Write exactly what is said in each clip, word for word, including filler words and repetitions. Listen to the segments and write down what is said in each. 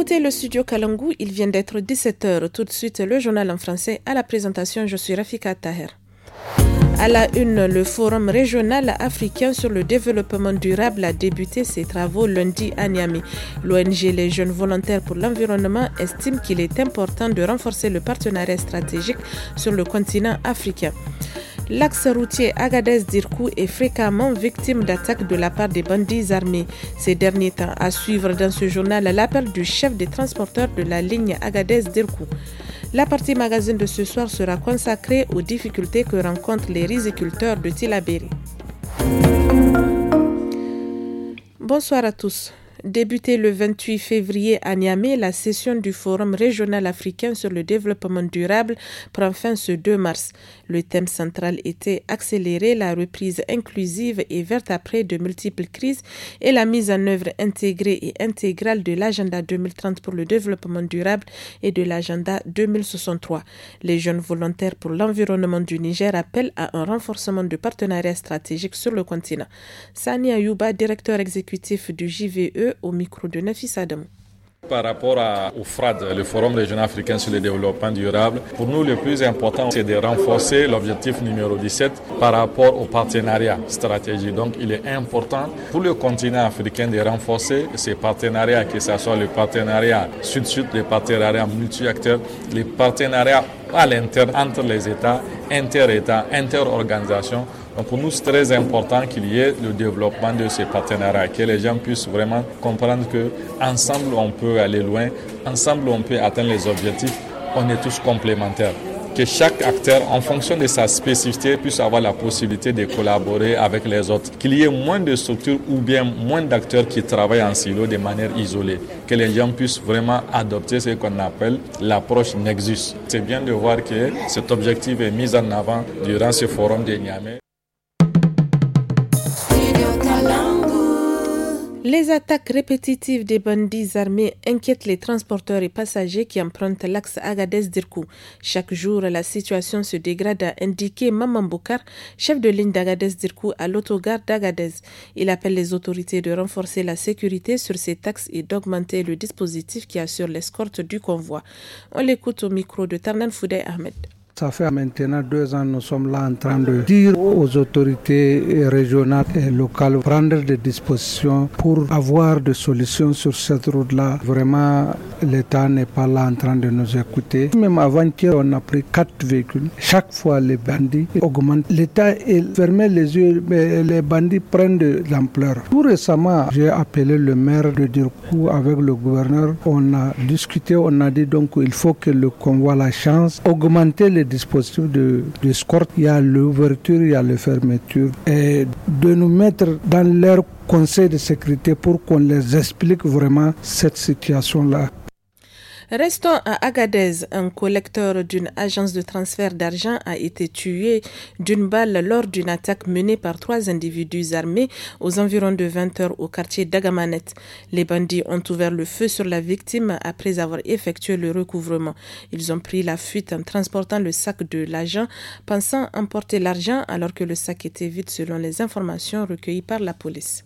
écoutez le studio Kalangu, il vient d'être dix-sept heures. Tout de suite, le journal en français. À la présentation, je suis Rafika Taher. À la une, le Forum régional africain sur le développement durable a débuté ses travaux lundi à Niamey. L'O N G Les Jeunes Volontaires pour l'Environnement estime qu'il est important de renforcer le partenariat stratégique sur le continent africain. L'axe routier Agadez-Dirkou est fréquemment victime d'attaques de la part des bandits armés. Ces derniers temps, à suivre dans ce journal l'appel du chef des transporteurs de la ligne Agadez-Dirkou. La partie magazine de ce soir sera consacrée aux difficultés que rencontrent les riziculteurs de Tillabéri. Bonsoir à tous. Débutée le vingt-huit février à Niamey, la session du Forum régional africain sur le développement durable prend fin ce deux mars. Le thème central était accélérer la reprise inclusive et verte après de multiples crises et la mise en œuvre intégrée et intégrale de l'agenda deux mille trente pour le développement durable et de l'agenda deux mille soixante-trois. Les jeunes volontaires pour l'environnement du Niger appellent à un renforcement de partenariats stratégiques sur le continent. Sani Ayouba, directeur exécutif du J V E, au micro de Nafis Adamou. Par rapport à, au F R A D, le Forum régional africain sur le développement durable, pour nous le plus important c'est de renforcer l'objectif numéro dix-sept par rapport au partenariat stratégique. Donc il est important pour le continent africain de renforcer ces partenariats, que ce soit le partenariat sud-sud, les partenariats multi-acteurs, les partenariats à l'interne entre les États, inter-États, inter-organisations. Donc pour nous, c'est très important qu'il y ait le développement de ces partenariats, que les gens puissent vraiment comprendre qu'ensemble, on peut aller loin, ensemble, on peut atteindre les objectifs, on est tous complémentaires. Que chaque acteur, en fonction de sa spécificité, puisse avoir la possibilité de collaborer avec les autres. Qu'il y ait moins de structures ou bien moins d'acteurs qui travaillent en silo de manière isolée. Que les gens puissent vraiment adopter ce qu'on appelle l'approche Nexus. C'est bien de voir que cet objectif est mis en avant durant ce forum de Niamey. Les attaques répétitives des bandits armés inquiètent les transporteurs et passagers qui empruntent l'axe Agadez-Dirkou. Chaque jour, la situation se dégrade, a indiqué Maman Boukar, chef de ligne d'Agadez-Dirkou à l'autogare d'Agadez. Il appelle les autorités de renforcer la sécurité sur ces axes et d'augmenter le dispositif qui assure l'escorte du convoi. On l'écoute au micro de Tarnan Foudey Ahmed. Ça fait maintenant deux ans, nous sommes là en train de dire aux autorités régionales et locales prendre des dispositions pour avoir des solutions sur cette route-là. Vraiment, l'État n'est pas là en train de nous écouter. Même avant-hier, on a pris quatre véhicules. Chaque fois, les bandits augmentent. L'État est fermé les yeux, mais les bandits prennent de l'ampleur. Tout récemment, j'ai appelé le maire de Dirkou avec le gouverneur. On a discuté, on a dit donc il faut que le convoi la chance, augmenter les dispositifs de, de escorte, il y a l'ouverture, il y a la fermeture, et de nous mettre dans leur conseil de sécurité pour qu'on les explique vraiment cette situation-là. Restons à Agadez. Un collecteur d'une agence de transfert d'argent a été tué d'une balle lors d'une attaque menée par trois individus armés aux environs de vingt heures au quartier d'Agamanet. Les bandits ont ouvert le feu sur la victime après avoir effectué le recouvrement. Ils ont pris la fuite en transportant le sac de l'agent, pensant emporter l'argent alors que le sac était vide selon les informations recueillies par la police.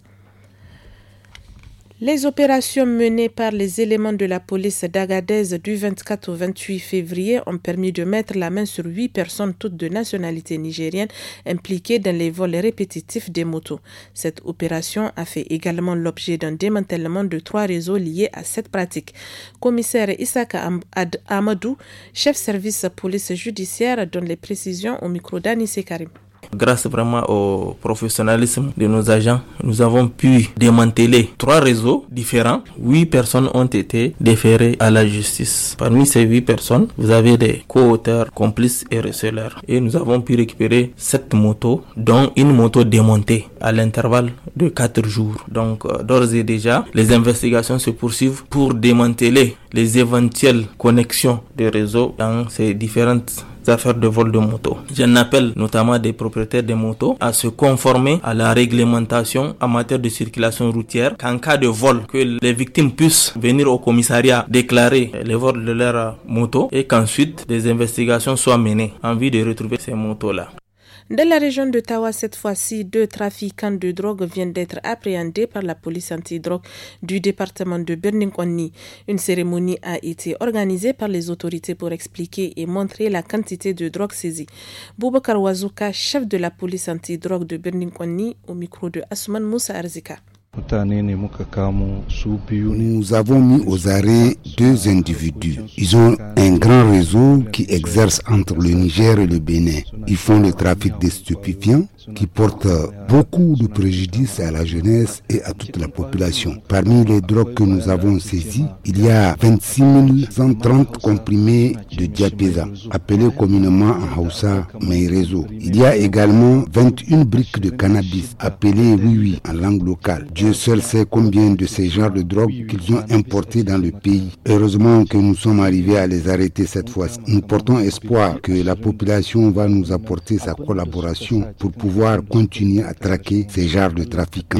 Les opérations menées par les éléments de la police d'Agadez du vingt-quatre au vingt-huit février ont permis de mettre la main sur huit personnes, toutes de nationalité nigérienne, impliquées dans les vols répétitifs des motos. Cette opération a fait également l'objet d'un démantèlement de trois réseaux liés à cette pratique. Commissaire Issaka Amadou, chef service police judiciaire, donne les précisions au micro d'Anissé Karim. Grâce vraiment au professionnalisme de nos agents, nous avons pu démanteler trois réseaux différents. Huit personnes ont été déférées à la justice. Parmi ces huit personnes, vous avez des co-auteurs, complices et receleurs. Et nous avons pu récupérer sept motos, dont une moto démontée à l'intervalle de quatre jours. Donc, d'ores et déjà, les investigations se poursuivent pour démanteler les éventuelles connexions des réseaux dans ces différentes affaires de vol de moto. J'en appelle notamment des propriétaires de motos à se conformer à la réglementation en matière de circulation routière, qu'en cas de vol, que les victimes puissent venir au commissariat déclarer les vols de leur moto et qu'ensuite des investigations soient menées en vue de retrouver ces motos-là. Dans la région de Tawa, cette fois-ci, deux trafiquants de drogue viennent d'être appréhendés par la police antidrogue du département de Birninghoni. Une cérémonie a été organisée par les autorités pour expliquer et montrer la quantité de drogue saisie. Boubacar Wazouka, chef de la police antidrogue de Birninghoni, au micro de Asuman Moussa Arzika. Nous avons mis aux arrêts deux individus. Ils ont un grand réseau qui exerce entre le Niger et le Bénin. Ils font le trafic de stupéfiants qui porte beaucoup de préjudice à la jeunesse et à toute la population. Parmi les drogues que nous avons saisies, il y a vingt-six mille cent trente comprimés de diapésa, appelés communément en Hausa Meirezo. Il y a également vingt et une briques de cannabis, appelées oui-oui en langue locale. Dieu seul sait combien de ces genres de drogues qu'ils ont importés dans le pays. Heureusement que nous sommes arrivés à les arrêter cette fois-ci. Nous portons espoir que la population va nous apporter sa collaboration pour pouvoir continuer à traquer ces genres de trafiquants.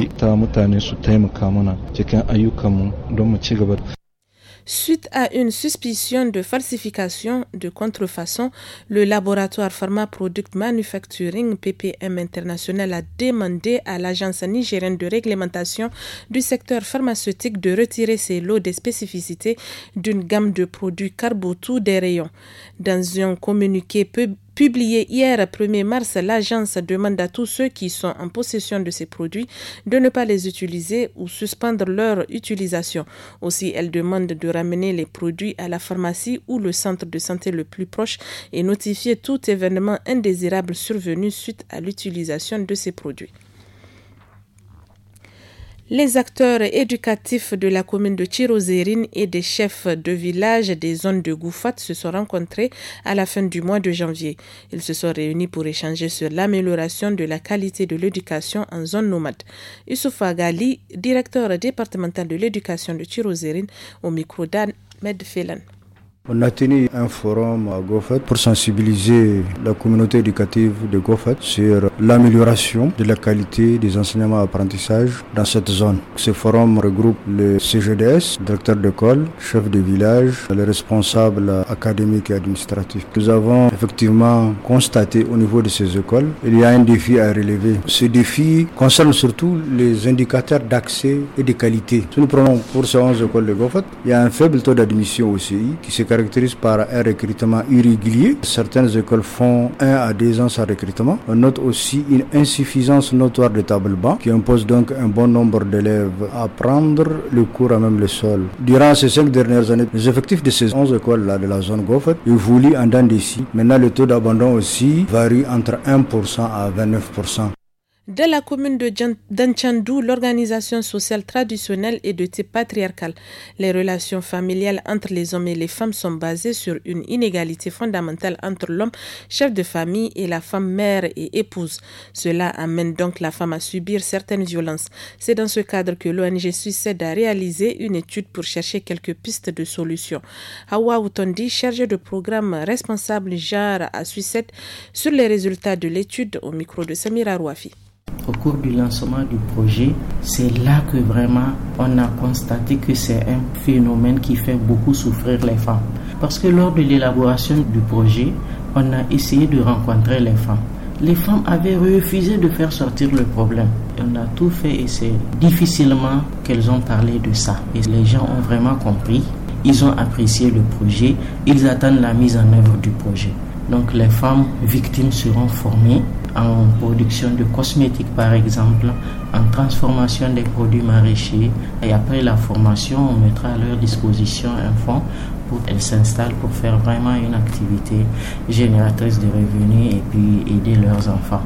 Suite à une suspicion de falsification de contrefaçon, le laboratoire Pharma Product Manufacturing P P M International a demandé à l'agence nigérienne de réglementation du secteur pharmaceutique de retirer ses lots des spécificités d'une gamme de produits Carbotou des rayons. Dans un communiqué peu Publié hier, premier mars, l'agence demande à tous ceux qui sont en possession de ces produits de ne pas les utiliser ou suspendre leur utilisation. Aussi, elle demande de ramener les produits à la pharmacie ou le centre de santé le plus proche et notifier tout événement indésirable survenu suite à l'utilisation de ces produits. Les acteurs éducatifs de la commune de Chirozérine et des chefs de village des zones de Goufat se sont rencontrés à la fin du mois de janvier. Ils se sont réunis pour échanger sur l'amélioration de la qualité de l'éducation en zone nomade. Youssoufa Gali, directeur départemental de l'éducation de Chirozérine, au micro d'Ahmed Félan. On a tenu un forum à Gofat pour sensibiliser la communauté éducative de Gofat sur l'amélioration de la qualité des enseignements et apprentissages dans cette zone. Ce forum regroupe le C G D S, directeur d'école, chef de village, les responsables académiques et administratifs. Nous avons effectivement constaté au niveau de ces écoles, il y a un défi à relever. Ce défi concerne surtout les indicateurs d'accès et de qualité. Si nous prenons pour ces onze écoles de Gofat, il y a un faible taux d'admission au C I qui se caractérise par un recrutement irrégulier. Certaines écoles font un à deux ans sans recrutement. On note aussi une insuffisance notoire de tables-bancs qui impose donc un bon nombre d'élèves à prendre le cours à même le sol. Durant ces cinq dernières années, les effectifs de ces onze écoles-là de la zone Gofat évoluent en dents de scie. Maintenant, le taux d'abandon aussi varie entre un pour cent à vingt-neuf pour cent. Dans la commune de d'Anchandou, l'organisation sociale traditionnelle est de type patriarcal. Les relations familiales entre les hommes et les femmes sont basées sur une inégalité fondamentale entre l'homme, chef de famille, et la femme mère et épouse. Cela amène donc la femme à subir certaines violences. C'est dans ce cadre que l'O N G Suicide a réalisé une étude pour chercher quelques pistes de solutions. Hawa Outondi, chargée de programme responsable genre à Suicide, sur les résultats de l'étude au micro de Samira Rouafi. Au cours du lancement du projet, c'est là que vraiment on a constaté que c'est un phénomène qui fait beaucoup souffrir les femmes. Parce que lors de l'élaboration du projet, on a essayé de rencontrer les femmes. Les femmes avaient refusé de faire sortir le problème. On a tout fait et c'est difficilement qu'elles ont parlé de ça. Et les gens ont vraiment compris, ils ont apprécié le projet, ils attendent la mise en œuvre du projet. Donc les femmes victimes seront formées en production de cosmétiques par exemple, en transformation des produits maraîchers, et après la formation, on mettra à leur disposition un fonds pour qu'elles s'installent pour faire vraiment une activité génératrice de revenus et puis aider leurs enfants.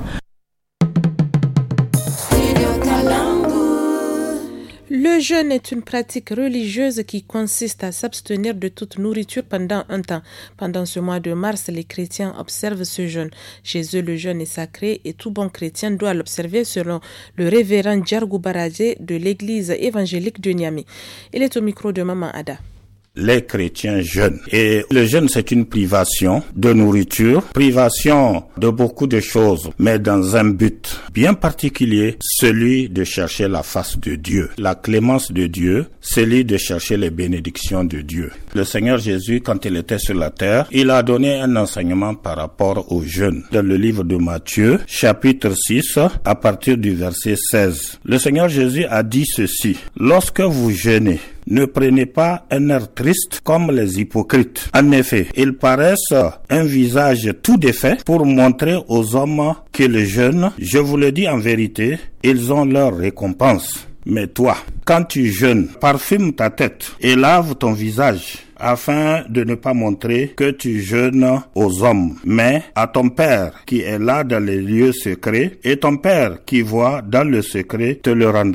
Le jeûne est une pratique religieuse qui consiste à s'abstenir de toute nourriture pendant un temps. Pendant ce mois de mars, les chrétiens observent ce jeûne. Chez eux, le jeûne est sacré et tout bon chrétien doit l'observer selon le révérend Djargou Baradje de l'église évangélique de Niamey. Il est au micro de Maman Ada. les chrétiens jeûnent. Et le jeûne, c'est une privation de nourriture, privation de beaucoup de choses, mais dans un but bien particulier, celui de chercher la face de Dieu, la clémence de Dieu, celui de chercher les bénédictions de Dieu. Le Seigneur Jésus, quand il était sur la terre, il a donné un enseignement par rapport au jeûne. Dans le livre de Matthieu, chapitre six, à partir du verset seize, le Seigneur Jésus a dit ceci: « Lorsque vous jeûnez, ne prenez pas un air triste comme les hypocrites. En effet, ils paraissent un visage tout défait pour montrer aux hommes qu'ils jeûnent. Je vous le dis en vérité, ils ont leur récompense. Mais toi, quand tu jeûnes, parfume ta tête et lave ton visage, afin de ne pas montrer que tu jeûnes aux hommes, mais à ton Père qui est là dans les lieux secrets, et ton Père qui voit dans le secret te le rendra. »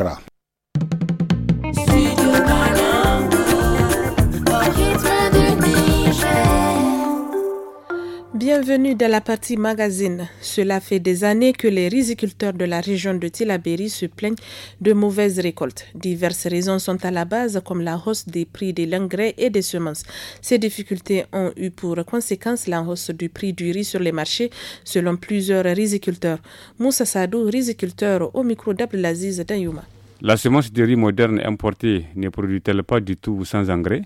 Bienvenue dans la partie magazine. Cela fait des années que les riziculteurs de la région de Tillabéri se plaignent de mauvaises récoltes. Diverses raisons sont à la base, comme la hausse des prix de l'engrais et des semences. Ces difficultés ont eu pour conséquence la hausse du prix du riz sur les marchés, selon plusieurs riziculteurs. Moussa Sadou, riziculteur, au micro d'Abdelaziz Danyouma. La semence de riz moderne importée ne produit-elle pas du tout sans engrais?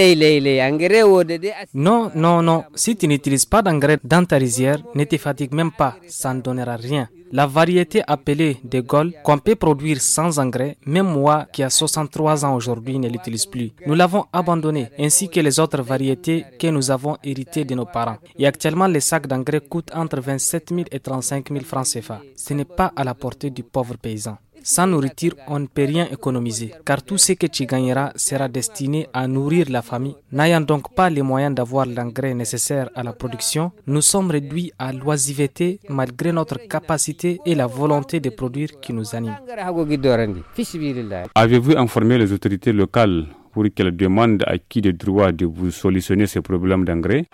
Non, non, non. Si tu n'utilises pas d'engrais dans ta rizière, ne te fatigue même pas, ça ne donnera rien. La variété appelée de Gaulle, qu'on peut produire sans engrais, même moi qui a soixante-trois ans aujourd'hui ne l'utilise plus. Nous l'avons abandonné, ainsi que les autres variétés que nous avons héritées de nos parents. Et actuellement, les sacs d'engrais coûtent entre vingt-sept mille et trente-cinq mille francs C F A. Ce n'est pas à la portée du pauvre paysan. Sans nourriture, on ne peut rien économiser, car tout ce que tu gagneras sera destiné à nourrir la famille. N'ayant donc pas les moyens d'avoir l'engrais nécessaire à la production, nous sommes réduits à l'oisiveté malgré notre capacité et la volonté de produire qui nous anime. Avez-vous informé les autorités locales pour qu'elles demandent à qui de droit de vous solutionner ces problèmes d'engrais?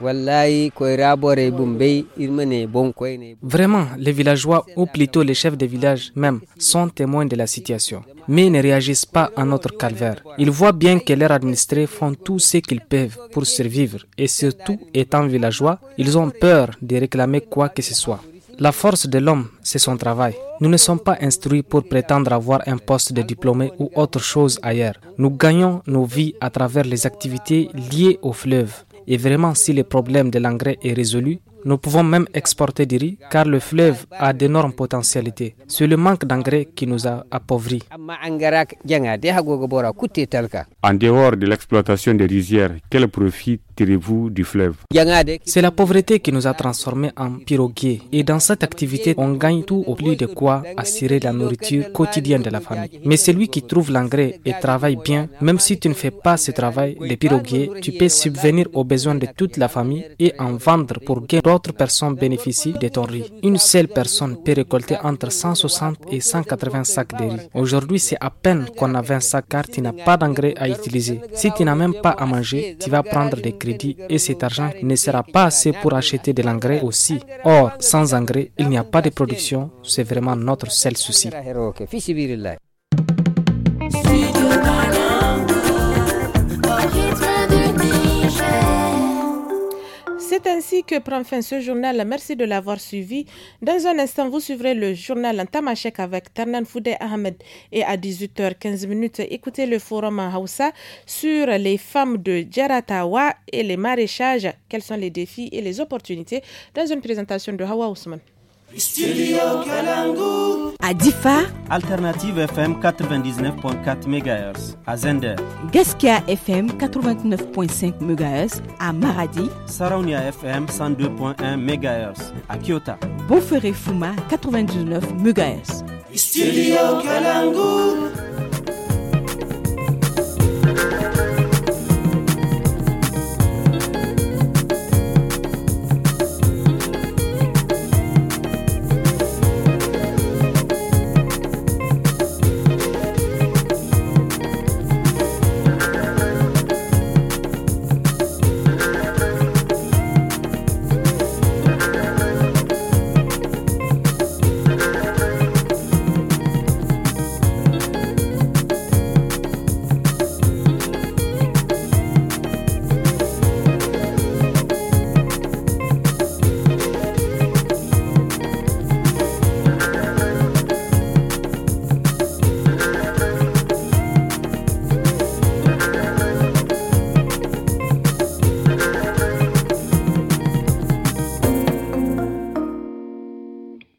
Vraiment, les villageois, ou plutôt les chefs de village même, sont témoins de la situation, mais ne réagissent pas à notre calvaire. Ils voient bien que leurs administrés font tout ce qu'ils peuvent pour survivre, et surtout, étant villageois, ils ont peur de réclamer quoi que ce soit. La force de l'homme, c'est son travail. Nous ne sommes pas instruits pour prétendre avoir un poste de diplômé ou autre chose ailleurs. Nous gagnons nos vies à travers les activités liées au fleuve. Et vraiment, si le problème de l'engrais est résolu, nous pouvons même exporter du riz car le fleuve a d'énormes potentialités. C'est le manque d'engrais qui nous a appauvris. En dehors de l'exploitation des rizières, quel profit tirez-vous du fleuve? C'est la pauvreté qui nous a transformés en piroguiers. Et dans cette activité, on gagne tout au plus de quoi assurer la nourriture quotidienne de la famille. Mais celui qui trouve l'engrais et travaille bien, même si tu ne fais pas ce travail, les piroguiers, tu peux subvenir aux besoins de toute la famille et en vendre pour que d'autres personnes bénéficient de ton riz. Une seule personne peut récolter entre cent soixante et cent quatre-vingts sacs de riz. Aujourd'hui, c'est à peine qu'on a vingt sacs car tu n'as pas d'engrais à utiliser. Si tu n'as même pas à manger, tu vas prendre des crédits et cet argent ne sera pas assez pour acheter de l'engrais aussi. Or, sans engrais, il n'y a pas de production. C'est vraiment notre seul souci. C'est ainsi que prend fin ce journal. Merci de l'avoir suivi. Dans un instant, vous suivrez le journal en Tamashek avec Ternan Foudé Ahmed. Et à dix-huit heures quinze, écoutez le forum en Hausa sur les femmes de Djaratawa et les maraîchages. Quels sont les défis et les opportunités dans une présentation de Hawa Ousmane. Studio Kalangu. À Difa, Alternative F M quatre-vingt-dix-neuf virgule quatre mégahertz. À Zender, Gaskia F M quatre-vingt-neuf virgule cinq mégahertz. À Maradi, Saraunia F M cent deux virgule un mégahertz. À Kyoto, Bonferré Fuma quatre-vingt-dix-neuf mégahertz. Studio Kalangu.